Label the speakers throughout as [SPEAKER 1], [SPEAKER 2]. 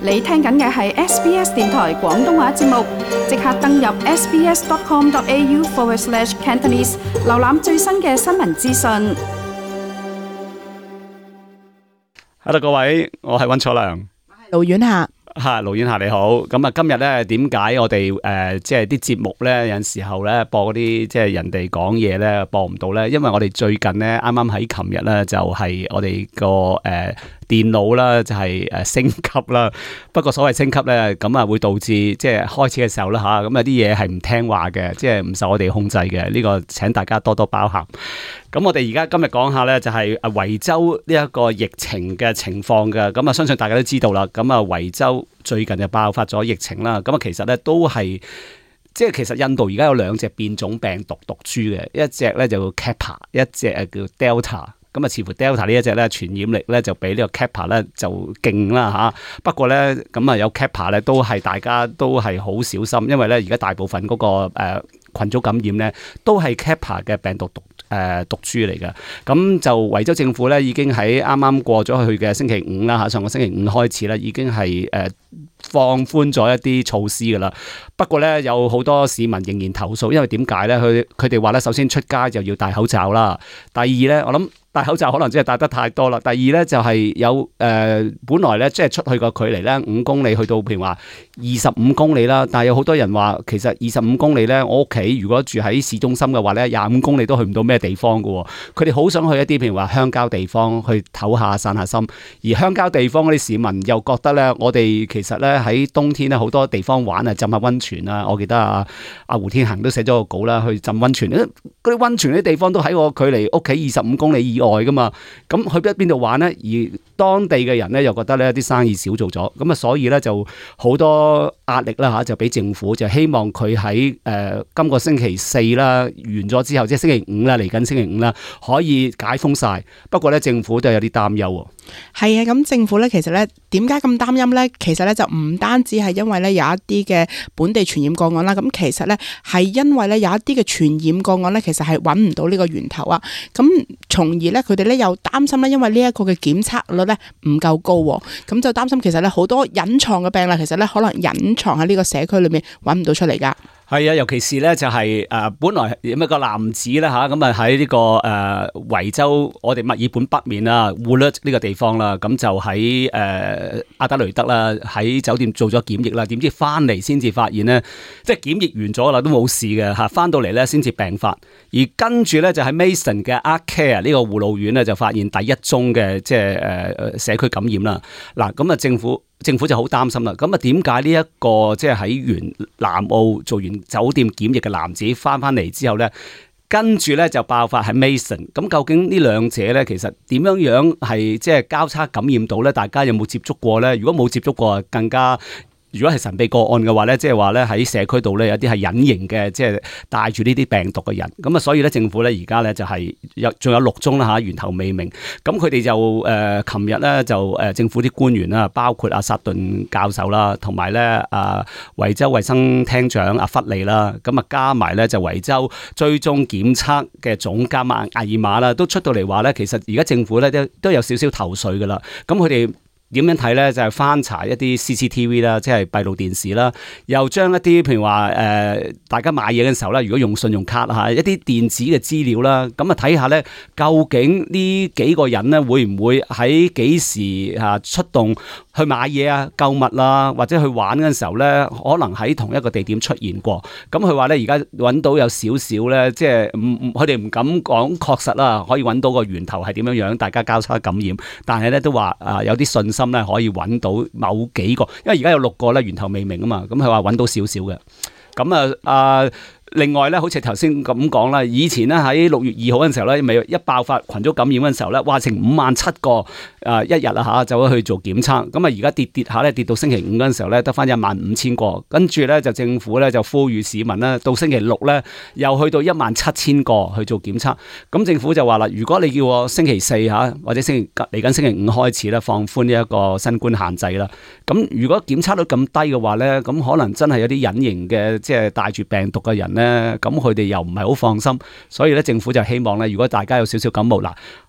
[SPEAKER 1] 你聽緊嘅係 SBS 電台廣東話節目，即刻登入 sbs.com.au/Cantonese 瀏覽最新嘅新聞資訊。
[SPEAKER 2] Hello 各位，我係溫楚良，
[SPEAKER 3] 盧婉霞。
[SPEAKER 2] 盧婉霞你好。咁啊，今日咧點解我哋即係啲節目咧有陣時候咧播嗰啲即係人哋講嘢咧播唔到咧？因為我哋最近咧啱啱喺琴日咧就係我哋個電腦啦，就係升級啦。不過所謂升級咧，咁啊會導致即係開始嘅時候啦吓，咁有啲嘢係唔聽話嘅，即係唔受我哋控制嘅。呢個請大家多多包涵。咁我哋而家今日講下咧，就係維州呢一個疫情嘅情況嘅。咁啊，相信大家都知道啦。咁啊，維州最近就爆發咗疫情啦。咁啊，其實咧都係即係其實印度而家有兩隻變種病毒毒株嘅，一隻咧就叫 Kappa， 一隻叫 Delta。咁啊，似乎 Delta 呢一隻咧傳染力咧就比呢個 Kappa 咧就勁啦嚇。不過咧咁啊有 Kappa 咧都係大家都係好小心，因為咧而家大部分嗰個群組感染咧都係 Kappa 嘅病毒毒株嚟嘅。咁就維州政府咧已經喺啱啱過咗去嘅星期五啦嚇，上個星期五開始咧已經係放寬咗一啲措施噶啦。不過咧有好多市民仍然投訴，因為點解咧？佢哋話咧，首先出街就要戴口罩啦。第二咧，我諗戴口罩可能真係戴得太多啦。第二咧就係有本來咧即係出去個距離咧5公里去到譬如話25公里啦，但係有好多人話其實25公里咧，我屋企如果住喺市中心嘅話咧，25公里都去唔到咩地方噶。佢哋好想去一啲譬如話鄉郊地方去唞下散下心，而鄉郊地方嗰啲市民又覺得咧，我哋其實咧喺冬天咧好多地方玩啊，浸下溫泉啊。我記得阿胡天恒都寫咗個稿啦，去浸溫泉。嗰啲溫泉啲地方都喺我距離屋企25公里以外噶嘛。咁去邊度玩咧？而當地嘅人咧又覺得咧啲生意少做咗，咁啊所以咧就好多壓力啦嚇，就俾政府就希望佢喺今個星期四啦完咗之後，即係星期五啦，嚟緊星期五啦，可以解封晒。不過咧政府都有啲擔憂喎。
[SPEAKER 3] 係啊，咁政府咧其實咧點解咁擔憂咧？其實咧就唔單止係因為咧有一啲嘅本地傳染個案啦，咁其實咧係因為咧有一啲嘅傳染個案咧，其實係揾唔到呢個源頭啊。咁從而咧佢哋咧又擔心咧，因為呢一個嘅檢測率咧唔夠高，咁就擔心其實咧好多隱藏嘅病例，其實咧可能隱藏喺呢個社區裏面揾唔到出嚟噶。
[SPEAKER 2] 係啊，尤其是咧就係本來有一個男子咧嚇，咁啊喺呢個維州我哋墨爾本北面啦，Wollert 呢個地方啦，咁就喺阿德雷德啦，喺酒店做咗檢疫啦，點知翻嚟先至發現咧，即係檢疫完咗啦，都冇事嘅嚇，翻到嚟咧先至病發，而跟住咧就喺 Mason 嘅 Arcare 呢個護老院咧就發現第一宗嘅即係社區感染啦。嗱，咁啊政府就好擔心啦。咁啊，點解呢一個即係喺完南澳做完酒店檢疫嘅男子翻嚟之後咧，跟住咧就爆發喺 Mason？ 咁究竟呢兩者咧，其實點樣係即係交叉感染到咧？大家有冇接觸過咧？如果冇接觸過，更加。如果係神秘個案嘅話咧，即係話咧喺社區度咧有啲係隱形嘅，即係帶住呢啲病毒嘅人。咁啊，所以咧政府咧而家咧就係仲有6宗啦嚇，源頭未明。咁佢哋就琴日咧就政府啲官員啦，包括阿薩頓教授啦，同埋咧維州衛生廳長阿弗利啦，咁啊加埋咧就維州追蹤檢測嘅總監阿艾爾瑪啦，都出到嚟話咧，其實而家政府咧都有少少頭緒噶啦。咁佢哋點樣睇咧？就係翻查一啲 CCTV 啦，即係閉路電視啦，又將一啲譬如話大家買嘢嘅時候咧，如果用信用卡嚇一啲電子嘅資料啦，咁啊睇下咧，究竟呢幾個人咧會唔會喺幾時嚇出動去買嘢啊、購物啦，或者去玩嘅時候咧，可能喺同一個地點出現過。咁佢話咧，而家揾到有少少咧，即係佢哋唔敢講確實啦，可以揾到個源頭係點樣，大家交叉感染，但係咧都話有啲信心咧可以揾到某幾個，因為而家有6個咧源頭未明啊嘛，咁佢話揾到少少嘅，咁另外咧，好似頭先咁講啦，以前咧喺6月2號嗰陣時候咧，咪一爆發群組感染嗰陣時候咧，哇，成57,000個一日啦嚇，就去做檢測。咁啊，而家跌下咧，跌到星期五嗰陣時候咧，得翻15,000個。跟住咧就政府咧就呼籲市民咧，到星期6咧又去到17,000個去做檢測。咁政府就話啦，如果你叫我星期4嚇，或者嚟緊星期5開始咧放寬呢一個新冠限制啦。咁如果檢測率咁低嘅話咧，咁可能真係有啲隱形嘅即係帶住病毒嘅人咧，咁佢哋又唔係好放心，所以咧政府就希望咧，如果大家有少少感冒嗱，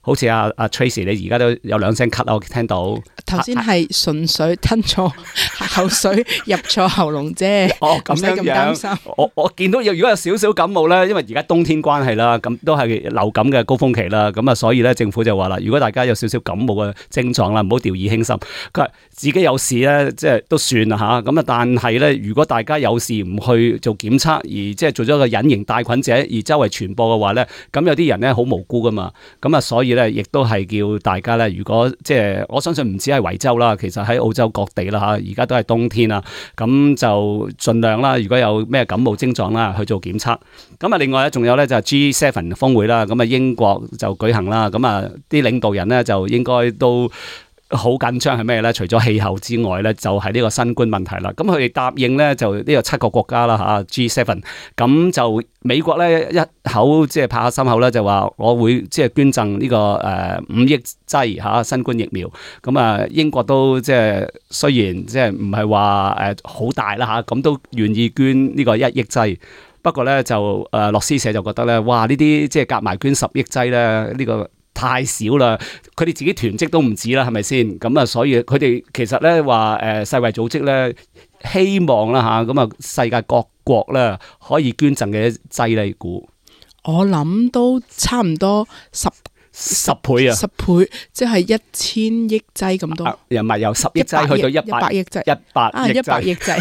[SPEAKER 2] 好似阿 Tracy 你而家都有兩聲咳啦，我聽到。
[SPEAKER 3] 頭先係純粹吞錯口水入錯喉嚨啫。
[SPEAKER 2] 哦，咁樣樣。我見到如果有少少感冒咧，因為而家冬天關係啦，咁都係流感嘅高峰期啦，咁啊，所以咧政府就話啦，如果大家有少少感冒嘅症狀啦，唔好掉以輕心。佢話自己有事咧，即係都算啦嚇。咁啊，但係咧，如果大家有事唔去做檢測，而即係做咗一個隱形帶菌者，而周圍傳播嘅話咧，咁有啲人咧好無辜噶嘛。咁啊，所以咧亦都係叫大家咧，如果即係我相信唔止係維州啦，其實喺澳洲各地啦嚇，而家都係冬天啦，咁就盡量啦，如果有咩感冒症狀啦，去做檢測。咁啊，另外咧仲有咧就係 G7 峰會啦，咁啊英國就舉行啦，咁啊啲領導人咧就應該都好緊張係咩咧？除咗氣候之外咧，就係呢個新冠問題啦。咁佢哋答應咧，就呢個7個國家啦嚇 G7，咁就美國咧一口即係拍下心口咧，就話我會即係捐贈呢個5億劑嚇新冠疫苗。咁啊英國都即係雖然即係唔係話好大啦嚇，咁都願意捐呢個1億劑。不過咧就樂施社就覺得咧，哇呢啲即係夾埋捐10億劑咧，呢個太少啦，佢哋自己囤積都唔止啦，係咪先？咁啊，所以佢哋其實咧話世衛組織咧希望啦嚇，咁啊世界各國咧可以捐贈嘅劑咧，估
[SPEAKER 3] 我諗都差唔多十倍啊，10倍，即係1000億劑咁多。
[SPEAKER 2] 又唔係由10億劑去到100億劑
[SPEAKER 3] ，100億劑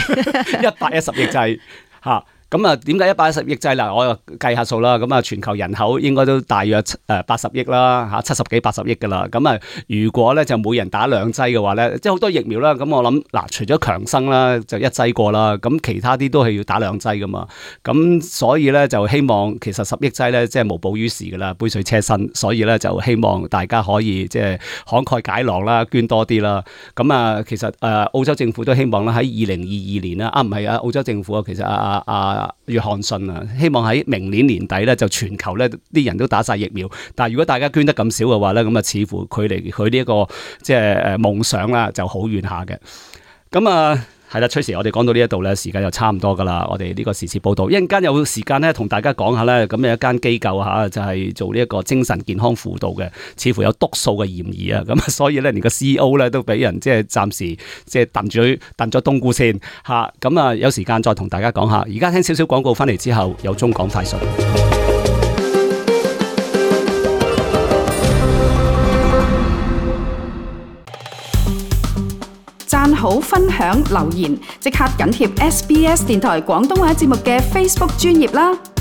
[SPEAKER 2] ，110億劑嚇。咁啊，點解110億劑啦？我又計下數啦。咁啊，全球人口應該都大約80億啦，嚇70幾80億噶啦。咁啊，如果咧就每人打2劑嘅話咧，即係好多疫苗啦。咁我諗嗱，除咗強生啦，就1劑過啦。咁其他啲都係要打2劑噶嘛。咁所以咧就希望其實10億劑咧，即係無補於事噶啦，杯水車薪。所以咧就希望大家可以即係慷慨解囊啦，捐多啲啦。咁啊，其實澳洲政府都希望啦，喺2022年啦，唔係澳洲政府啊，其實約翰遜啊，希望喺明年年底咧就全球咧啲人都打晒疫苗。但係如果大家捐得咁少嘅話咧，咁啊似乎距離佢呢一個即係夢想啦就好遠下嘅。咁啊係啦，Tracy，我哋講到呢一度咧，時間就差唔多噶啦。我哋呢個時事報道，一陣間有時間咧同大家講下咧，咁有一間機構嚇就係做呢一個精神健康輔導嘅，似乎有篤數嘅嫌疑啊。咁所以咧連個 CEO 咧都俾人即係暫時即係燉咗冬菇先嚇。咁啊有時間再同大家講下。而家聽少少廣告翻嚟之後，有中港快訊。
[SPEAKER 1] 讚好、分享、留言，即刻緊貼SBS 電台廣東話節目嘅 Facebook 專頁啦！